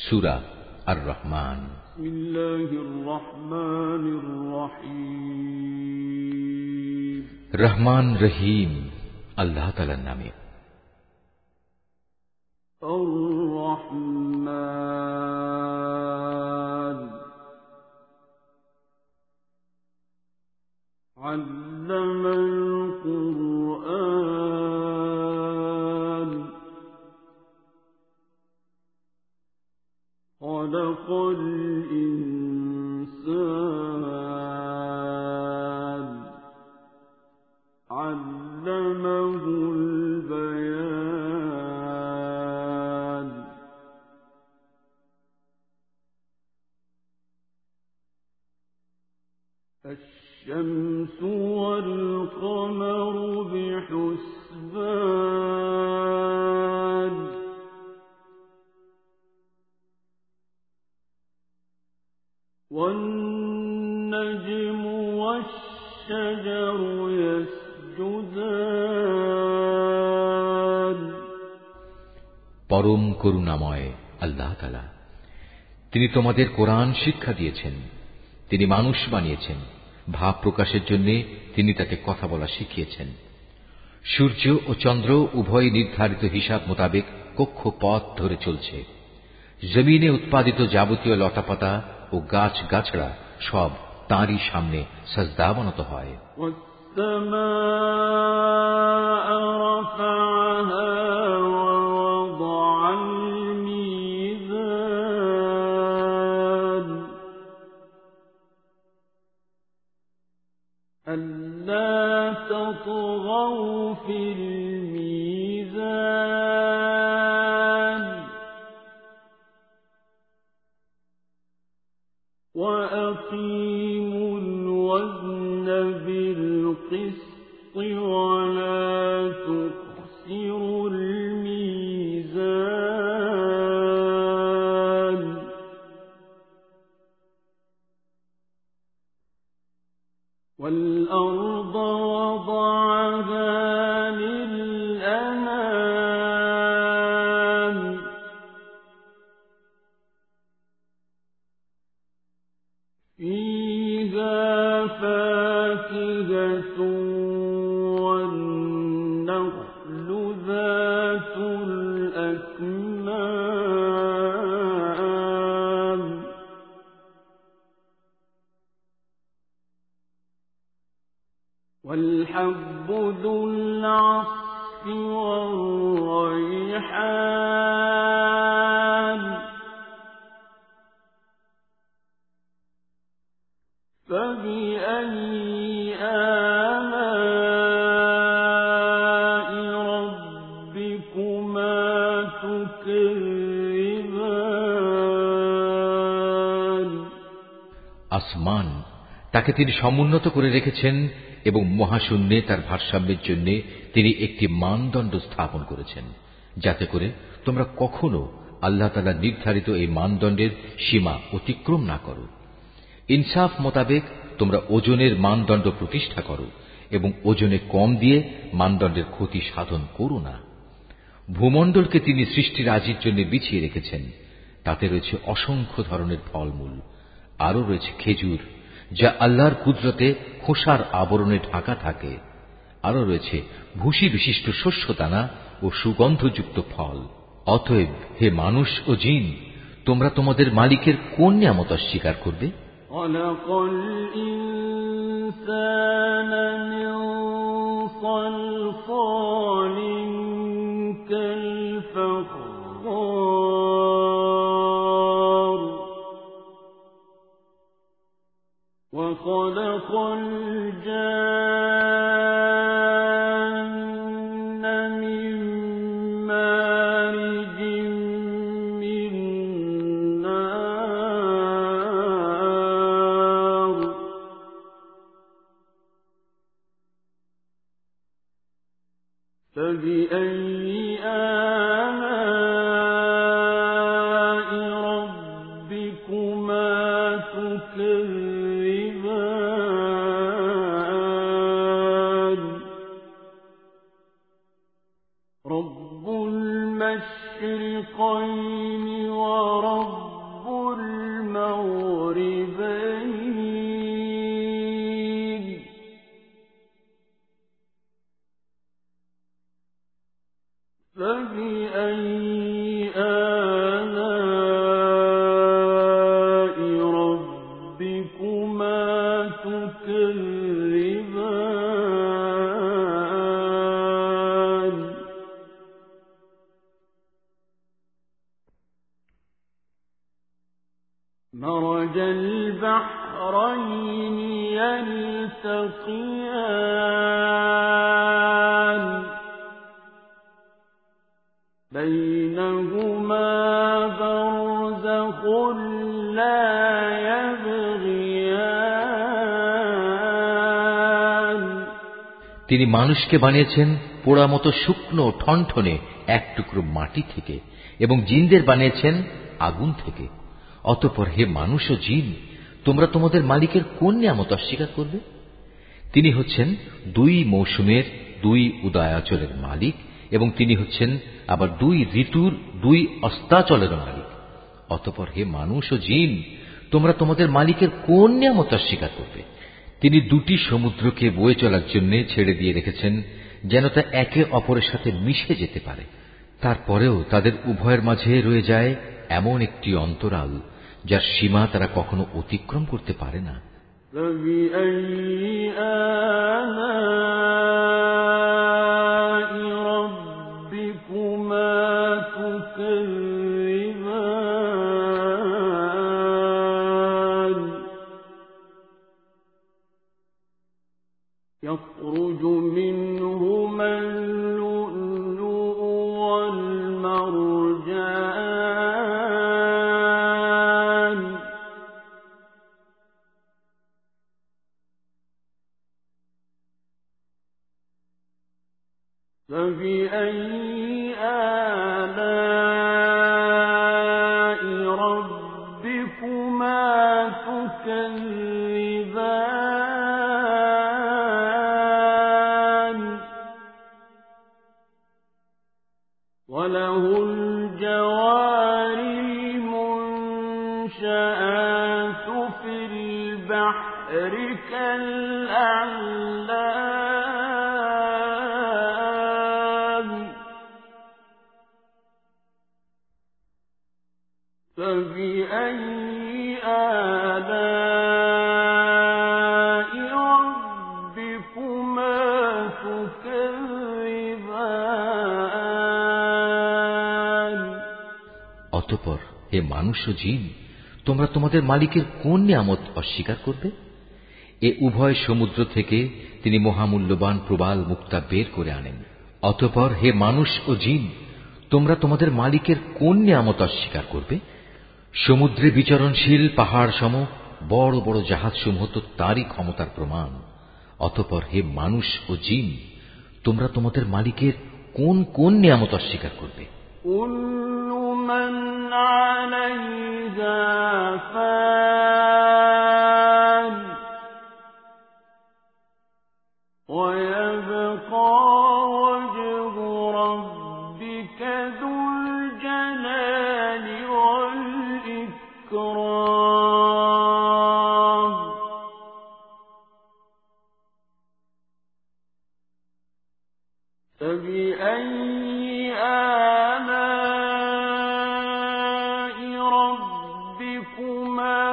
সূরা আর রহমান। রহমান রহিম আল্লাহ তাআলার নামে। خلق الإنسان علمه البيان الشمس والقمر بحسبان والنجم والشجر يسجدان পরম করুণাময় আল্লাহ তাআলা, তিনি তোমাদের কোরআন শিক্ষা দিয়েছেন। তিনি মানুষ বানিয়েছেন, ভাব প্রকাশের জন্য তিনি তাকে কথা বলা শিখিয়েছেন। সূর্য ও চন্দ্র উভয় নির্ধারিত হিসাব মোতাবেক কক্ষপথ ধরে চলছে। জমিনে উৎপাদিত যাবতীয় লতাপাতা ও গাছ গাছড়া সব তাঁরই সামনে সাজদাবনত হয়। ألا تطغوا في الميزان وأقيموا الوزن بالقسط ولا تخسروا الميزان والأرض وضعها للأنام فيها فاكهة والنخل ذات الأكمام والحب ذو العصف والريحان فبأي آلاء ربكما تكذبان আসমান তাকে তিনি সমুন্নত করে রেখেছেন এবং মহাশূন্যে তার ভারসাম্যের জন্য তিনি একটি মানদণ্ড স্থাপন করেছেন, যাতে করে তোমরা কখনো আল্লাহ তাআলার নির্ধারিত এই মানদণ্ডের সীমা অতিক্রম না করো। ইনসাফ মোতাবেক তোমরা ওজনের মানদণ্ড প্রতিষ্ঠা করো এবং ওজনে কম দিয়ে মানদণ্ডের ক্ষতি সাধন করো না। ভূমণ্ডলকে তিনি সৃষ্টিরাজির জন্য বিছিয়ে রেখেছেন, তাতে রয়েছে অসংখ্য ধরনের ফলমূল, আরও রয়েছে খেজুর যা আল্লাহর কুদরতে খোসার আবরণে ঢাকা থাকে, আরও রয়েছে ভুসি বিশিষ্ট শস্যদানা ও সুগন্ধযুক্ত ফল। অতএব হে মানুষ ও জিন, তোমরা তোমাদের মালিকের কোন নিয়ামত অস্বীকার করবে? خلق الإنسان من صلصال كالفخار وخلق الجان من مارج من نار فبأي آلاء ربكما تكذبان رب المشرقين ورب مرج البحرين يلتقيان بينهما برزخ لا يبغيان তিনি মানুষকে বানিয়েছেন পোড়া মতো শুকনো ঠনঠনে এক টুকরো মাটি থেকে এবং জিনদের বানিয়েছেন আগুন থেকে। অতঃপর হে মানুষ ও জিন, তোমরা তোমাদের মালিকের কোন নিয়ামত অস্বীকার করবে? তিনি হচ্ছেন দুই মৌসুমের দুই উদয়াচলের মালিক এবং তিনি হচ্ছেন আবার দুই ঋতুর দুই অস্তাচলের মালিক। অতঃপর হে মানুষ ও জিন, তোমরা তোমাদের মালিকের কোন নিয়ামত অস্বীকার করবে? তিনি দুটি সমুদ্রকে বয়ে চলার জন্য ছেড়ে দিয়ে রেখেছেন যেন তা একে অপরের সাথে মিশে যেতে পারে। তারপরেও তাদের উভয়ের মাঝে রয়ে যায় এমন একটি অন্তরাল যার সীমা তারা কখনো অতিক্রম করতে পারে না। يخرج منهما اللؤلؤ والمرجان فبأي آلاء ربكما تكذبان وله الجوار المنشآت في البحر كالأعلام فبأي آلاء ربكما تكذبان অতঃপর হে মানুষ ও জিন, তোমরা তোমাদের মালিকের কোন নিয়ামত অস্বীকার করবে? এ উভয় সমুদ্র থেকে তিনি মহামূল্যবান প্রবাল মুক্তা বের করে আনেন। অতঃপর হে মানুষ ও জিন, তোমরা তোমাদের মালিকের কোন নিয়ামত অস্বীকার করবে? সমুদ্রে বিচরণশীল পাহাড় সম বড় বড় জাহাজসমূহ তো তারই ক্ষমতার প্রমাণ। অতঃপর হে মানুষ ও জিন, তোমরা তোমাদের মালিকের কোন কোন নিয়ামত অস্বীকার করবে? كل من عليها فان ويبقى وجه ربك ذو الجلال والإكرام فبأي آلاء ربكما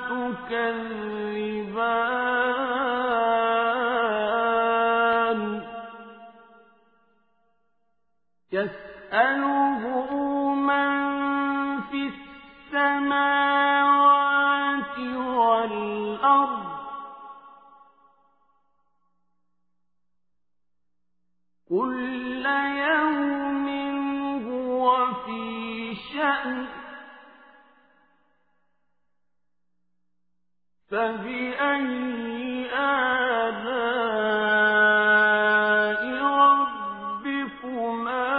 تكذبان يسأله من في السماوات والأرض كل يوم هو في شأن فبأي آلاء ربكما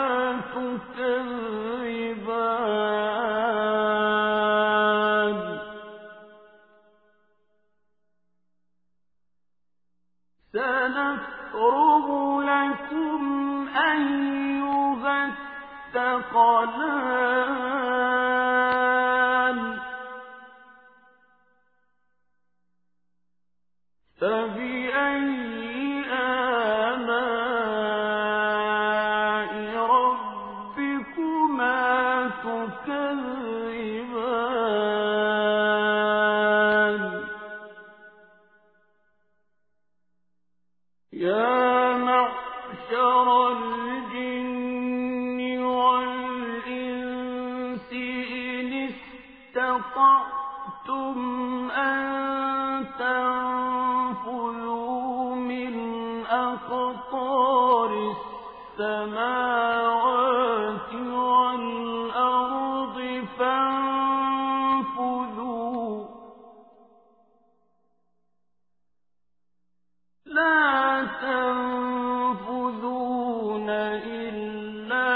تكذبان سنفرغ لكم أيها الثقلان فبأي آلاء ربكما تكذبان يا معشر الجن والإنس إن استطعتم أن تنفذوا من أقطار السماوات والأرض فانفذوا لا تنفذون إلا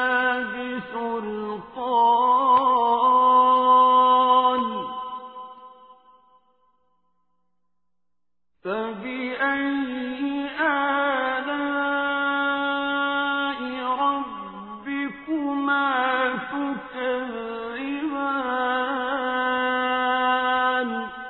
بسلطان فبأي آلاء ربكما تكذبان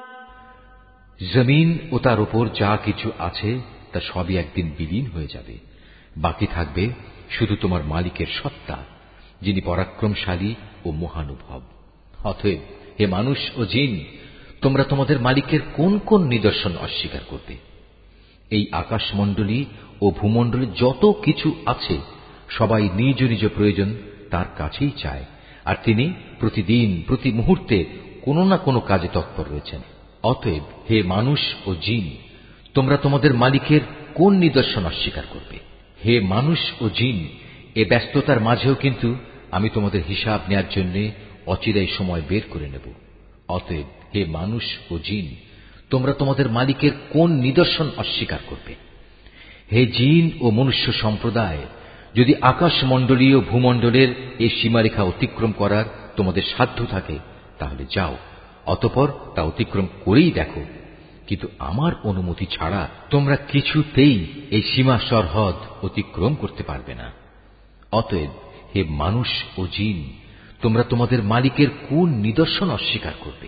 জমিন ও তার উপর যা কিছু আছে তা সবই একদিন বিলীন হয়ে যাবে। বাকি থাকবে শুধু তোমার মালিকের সত্তা, যিনি পরাক্রমশালী ও মহানুভব। অতএব হে মানুষ ও জিন, তোমরা তোমাদের মালিকের কোন কোন নিদর্শন অস্বীকার করবে? এই আকাশমণ্ডলী ও ভূমণ্ডলে যত কিছু আছে সবাই নিজ নিজ প্রয়োজন তার কাছেই চায়, আর তিনি প্রতিদিন প্রতি মুহূর্তে কোনো না কোনো কাজে তৎপর রয়েছেন। অতএব হে মানুষ ও জিন, তোমরা তোমাদের মালিকের কোন নিদর্শন অস্বীকার করবে? হে মানুষ ও জিন, এ ব্যস্ততার মাঝেও কিন্তু আমি তোমাদের হিসাব নেয়ার জন্য অচিরেই সময় বের করে নেব। অতএব হে মানুষ ও জিন, তোমরা তোমাদের মালিকের কোন নিদর্শন অস্বীকার করবে? হে জিন ও মনুষ্য সম্প্রদায়, যদি আকাশমণ্ডলীয় ভূমণ্ডলের এই সীমারেখা অতিক্রম করার তোমাদের সাধ্য থাকে তাহলে যাও, অতঃপর তা অতিক্রম করেই দেখো, কিন্তু আমার অনুমতি ছাড়া তোমরা কিছুতেই এই সীমা সরহদ অতিক্রম করতে পারবে না। অতএব হে মানুষ ও জিন, তোমরা তোমাদের মালিকের কোন নিদর্শন অস্বীকার করবে?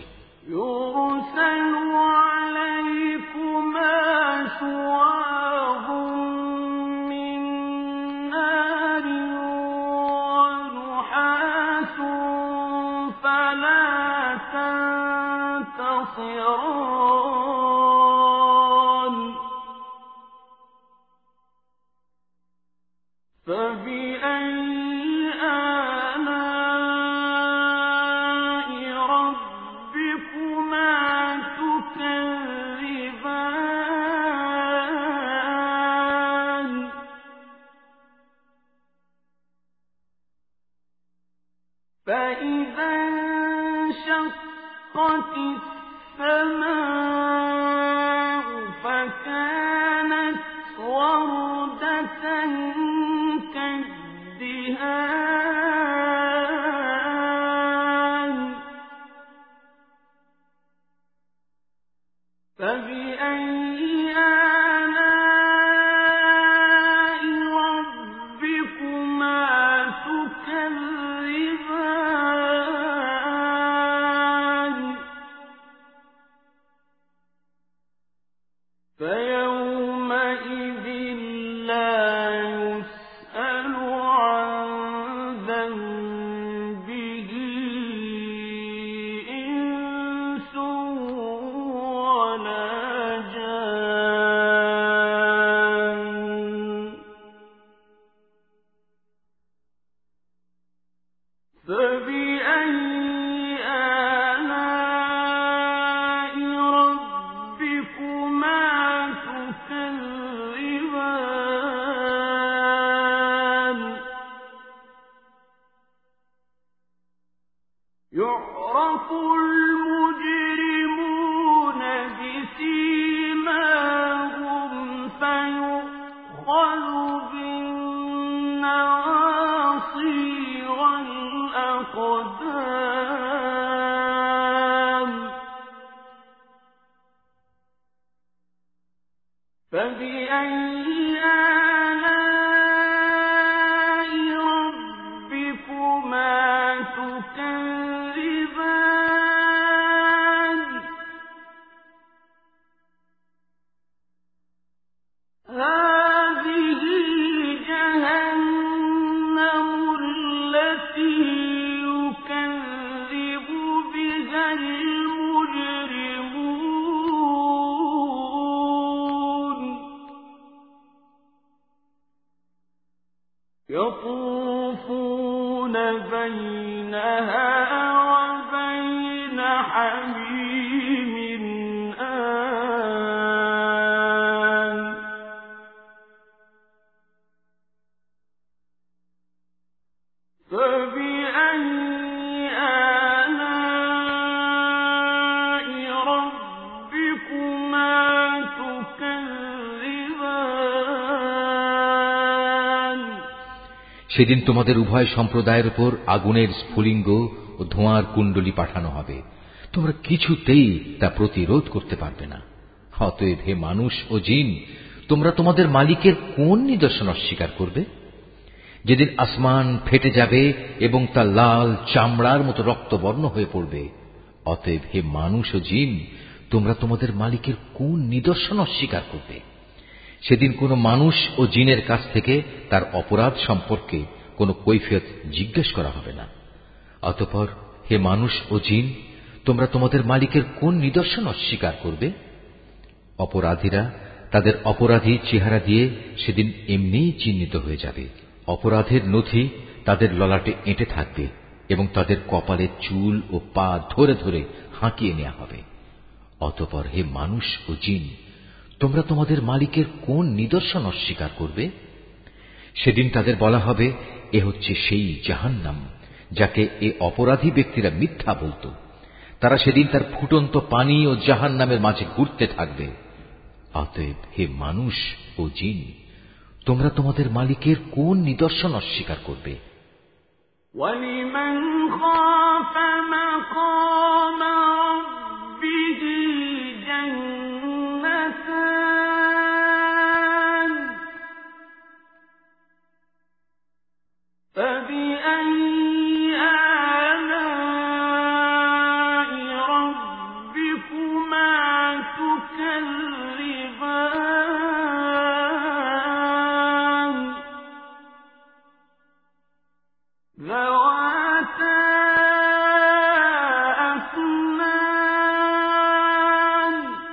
فبأي آلاء ربكما تكذبان فإذا انشقت السماء فكانت وردة كالدهان فبأي آلاء ربكما تكذبان فيومئذ لا يسأل عن ذنبه إنس ولا جان فبأي آلاء ربكما تكذبان يعرف المجرمون بسيماهم فيؤخذ بالنواصي والأقدام فبأي آلاء ربكما تكذبان هذه جهنم التي يكذب بها المجرمون يطوفون بينها وبين حميم সেদিন তোমাদের উভয় সম্প্রদায়ের উপর আগুনের স্ফুলিঙ্গ ও ধোঁয়ার কুণ্ডলী পাঠানো হবে, তোমরা কিছুতেই তা প্রতিরোধ করতে পারবে না। অতএব হে মানুষ ও জিন, তোমরা তোমাদের মালিকের কোন নিদর্শন অস্বীকার করবে? যেদিন আসমান ফেটে যাবে এবং তা লাল চামড়ার মতো রক্তবর্ণ হয়ে পড়বে। অতএব হে মানুষ ও জিন, তোমরা তোমাদের মালিকের কোন নিদর্শন অস্বীকার করবে? সেদিন কোন মানুষ ও জিনের কাছ থেকে তার অপরাধ সম্পর্কে কোন কৈফিয়ত জিজ্ঞেস করা হবে না। অতঃপর হে মানুষ ও জিন, তোমরা তোমাদের মালিকের কোন নিদর্শন অস্বীকার করবে? অপরাধীরা তাদের অপরাধী চেহারা দিয়ে সেদিন এমনিই চিহ্নিত হয়ে যাবে। অপরাধের নথি তাদের ললাটে এঁটে থাকবে এবং তাদের কপালের চুল ও পা ধরে ধরে হাঁকিয়ে নেওয়া হবে। অতঃপর হে মানুষ ও জিন, তোমরা তোমাদের মালিকের কোন নিদর্শন অস্বীকার করবে? সেদিন তাদের বলা হবে, এ হচ্ছে সেই জাহান্নাম যাকে এ অপরাধী ব্যক্তিরা মিথ্যা বলত। তারা সেদিন তার ফুটন্ত পানি ও জাহান্নামের মাঝে ঘুরতে থাকবে। অতএব হে মানুষ ও জিন, তোমরা তোমাদের মালিকের কোন নিদর্শন অস্বীকার করবে? وَلِمَنْ خَافَ مَقَامَ رَبِّهِ جَنَّتَانِ فَبِأَيِّ آلَاءِ رَبِّكُمَا تُكَذِّبَانِ ذَوَاتَا أَفْنَانٍ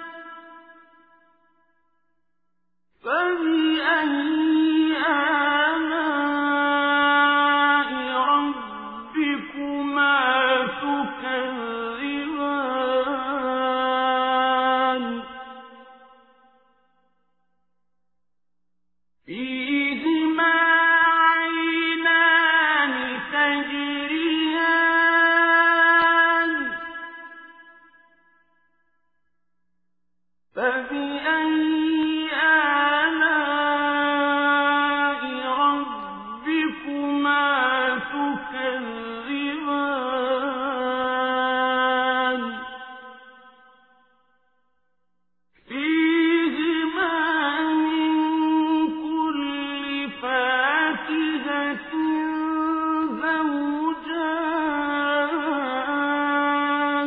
فَبِأَيِّ آلَاءِ رَبِّكُمَا تُكَذِّبَانِ فِيهِمَا عَيْنَانِ تَجْرِيَانِ فَبِأَيِّ آلَاءِ رَبِّكُمَا تُكَذِّبَانِ فِيهِمَا مِن كُلِّ فَاكِهَةٍ زَوْجَانِ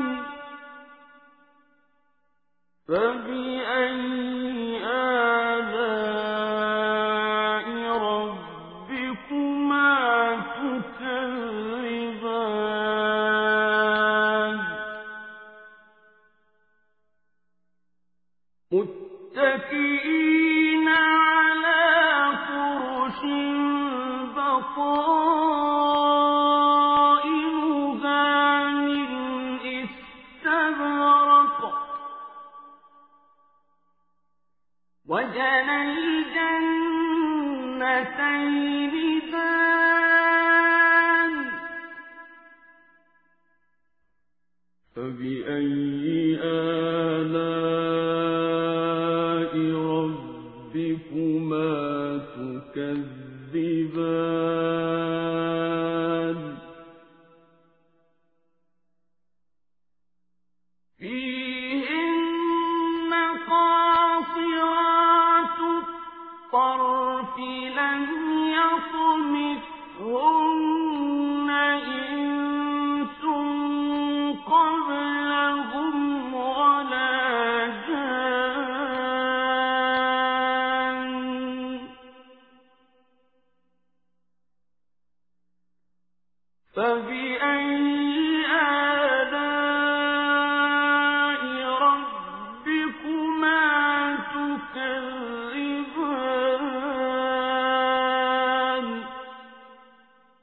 فَبِأَيِّ آلَاءِ رَبِّكُمَا تُكَذِّبَانِ مُتَّكِئِينَ عَلَى فُرُشٍ بَطَائِنُهَا مِنْ إِسْتَبْرَقٍ وَجَنَى الْجَنَّتَيْنِ دَانٍ فَبِأَيِّ آلَاءِ رَبِّكُمَا تُكَذِّبَانِ فِيهِنَّ قَاصِرَاتُ الطَّرْفِ لَمْ يَطْمِثْهُنَّ إِنسٌ قَبْلَهُمْ وَلَا جَانٌّ فَبِأَيِّ آلَاءِ رَبِّكُمَا تُكَذِّبَانِ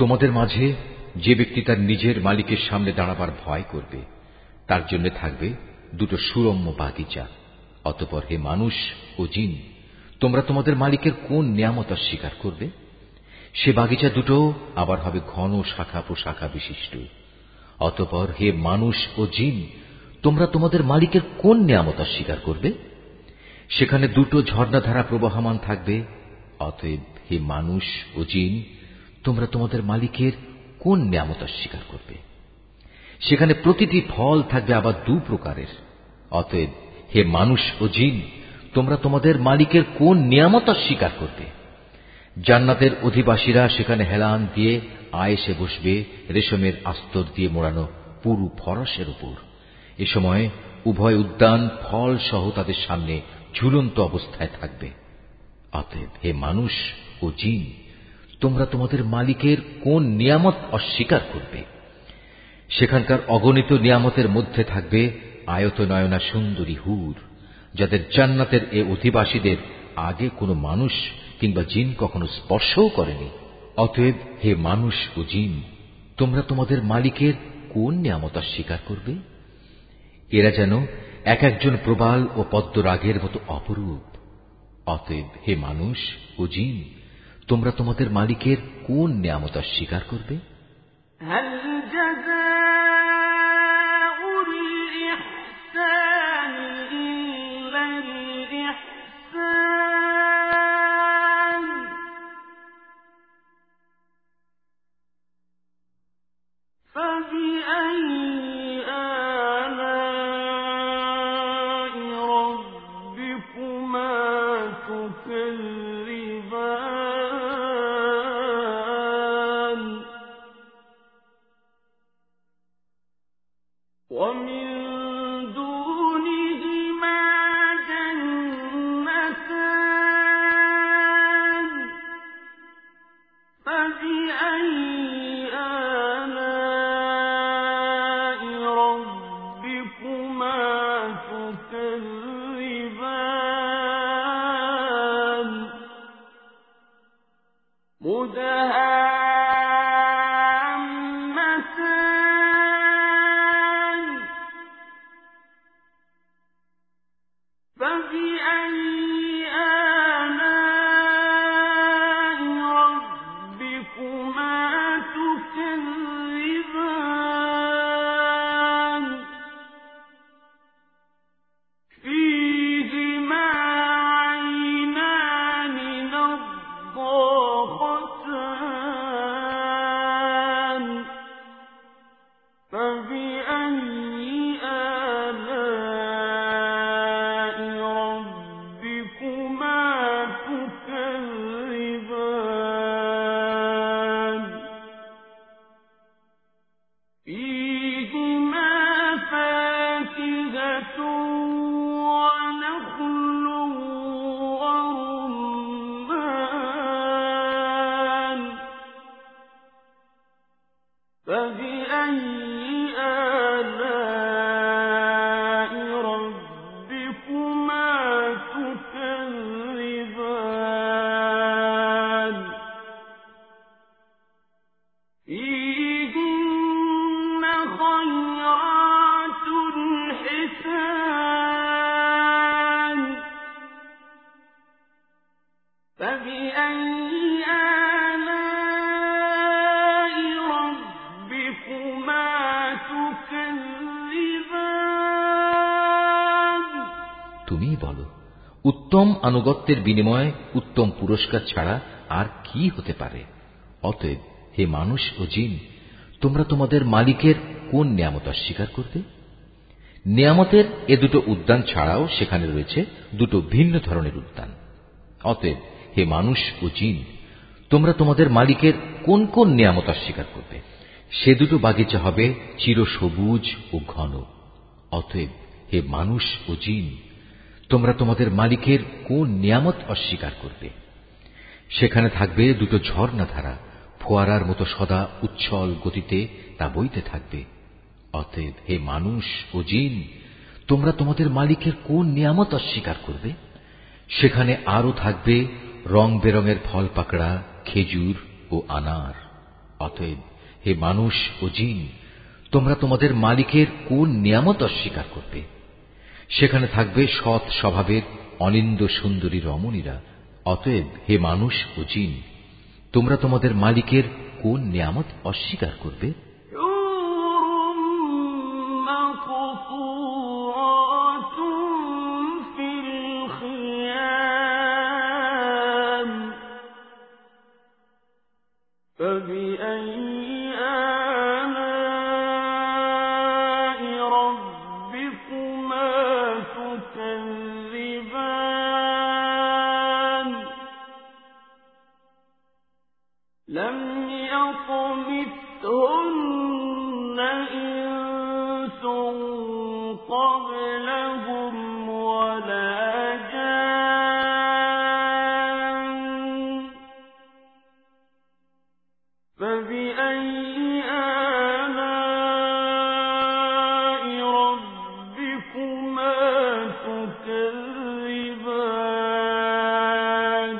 তোমাদের মাঝে যে ব্যক্তি তার নিজের মালিকের সামনে দাঁড়াবার ভয় করবে তার জন্য থাকবে দুটো সুরম্য বাগিচা। অতঃপর হে মানুষ ও জিন, তোমরা তোমাদের মালিকের কোন নিয়ামত অস্বীকার করবে? সে বাগিচা দুটো আবার হবে ঘন শাখা প্রশাখা বিশিষ্ট। অতঃপর হে মানুষ ও জিন, তোমরা তোমাদের মালিকের কোন নিয়ামত অস্বীকার করবে? সেখানে দুটো ঝর্ণাধারা প্রবাহমান থাকবে। অতএব হে মানুষ ও জিন, তোমরা তোমাদের মালিকের কোন নিয়ামত অস্বীকার করবে? সেখানে প্রতিটি ফল থাকবে আবার দু প্রকারের। অতএব হে মানুষ ও জিন, তোমরা তোমাদের মালিকের কোন নিয়ামত অস্বীকার করবে? জান্নাতের অধিবাসীরা সেখানে হেলান দিয়ে আয়েসে বসবে রেশমের আস্তর দিয়ে মোড়ানো পুরু ফরসের উপর। এ সময় উভয় উদ্যান ফল সহ তাদের সামনে ঝুলন্ত অবস্থায় থাকবে। অতএব হে মানুষ ও জিন, তোমরা তোমাদের মালিকের কোন নিয়ামত অস্বীকার করবে? সেখানকার অগণিত নিয়ামতের মধ্যে থাকবে আয়তনয়না সুন্দরী হুর, যাদের জান্নাতের এ অধিবাসীদের আগে কোনো মানুষ কিংবা জিন কখনো স্পর্শও করেনি। অতএব হে মানুষ ও জিন, তোমরা তোমাদের মালিকের কোন নিয়ামত অস্বীকার করবে? এরা যেন এক একজন প্রবাল ও পদ্মরাগের মতো অপরূপ। অতএব হে মানুষ ও জিন, তোমরা তোমাদের মালিকের কোন নিয়ামত অস্বীকার করবে? তুমি বলো, উত্তম আনুগত্যের বিনিময়ে উত্তম পুরস্কার ছাড়া আর কি হতে পারে? অতএব হে মানুষ ও জিন, তোমরা তোমাদের মালিকের কোন নিয়ামত অস্বীকার করবে? নিয়ামতের এ দুটো উদ্যান ছাড়াও সেখানে রয়েছে দুটো ভিন্ন ধরনের উদ্যান। অতএব হে মানুষ ও জিন, তোমরা তোমাদের মালিকের কোন কোন নিয়ামত অস্বীকার করবে? সে দুটো বাগিচা হবে চিরসবুজ ও ঘন। অতএব হে মানুষ ও জিন, তোমরা তোমাদের মালিকের কোন নিয়ামত অস্বীকার করবে? সেখানে থাকবে দুটো ঝর্ণাধারা, ফোয়ারার মতো সদা উচ্ছল গতিতে তা বইতে থাকবে। অতএব হে মানুষ ও জিন, তোমরা তোমাদের মালিকের কোন নিয়ামত অস্বীকার করবে? সেখানে আরো থাকবে রং বেরঙের ফল পাকড়া, খেজুর ও আনার। অতএব হে মানুষ ও জিন, তোমরা তোমাদের মালিকের কোন নিয়ামত অস্বীকার করবে? সেখানে থাকবে সৎ স্বভাবের অনিন্দ সুন্দরী রমণীরা। অতএব হে মানুষ ও জিন, তোমরা তোমাদের মালিকের কোন নিয়ামত অস্বীকার করবে? لم يطمثهن إنس قبلهم ولا جان فبأي آلاء ربكما تكذبان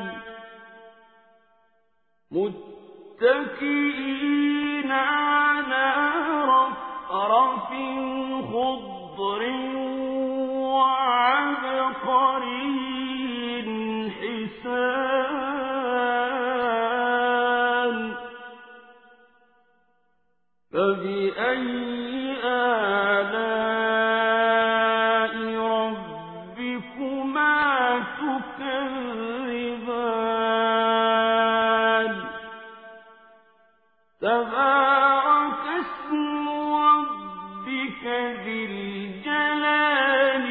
متكئين على رفرف خضر وعبقري حسان فبأي آلاء ربكما تكذبان تبارك اسم ربك ذي الجلال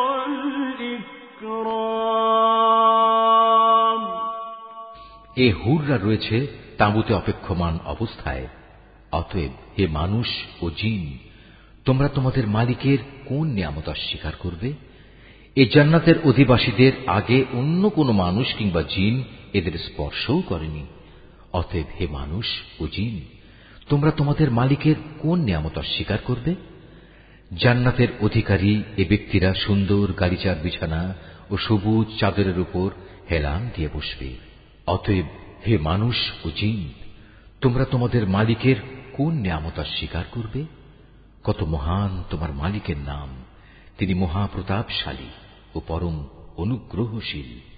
والإكرام এ হুররা রয়েছে তাঁবুতে অপেক্ষমান অবস্থায়। অতএব হে মানুষ ও জিন, তোমরা তোমাদের মালিকের কোন নিয়ামত অস্বীকার করবে? এ জান্নাতের অধিবাসীদের আগে অন্য কোন মানুষ কিংবা জিন এদের স্পর্শও করেনি। অতএব হে মানুষ ও জিন, তোমরা তোমাদের মালিকের কোন নিয়ামত অস্বীকার করবে? জান্নাতের অধিকারী এ ব্যক্তিরা সুন্দর গালিচার বিছানা ও সবুজ চাদরের উপর হেলান দিয়ে বসবে। অতএব হে মানুষ ও জিন, তোমরা তোমাদের মালিকের কোন নিয়ামত অস্বীকার করবে? কত মহান তোমার মালিকের নাম! তিনি মহাপ্রতাপশালী ও পরম অনুগ্রহশীল।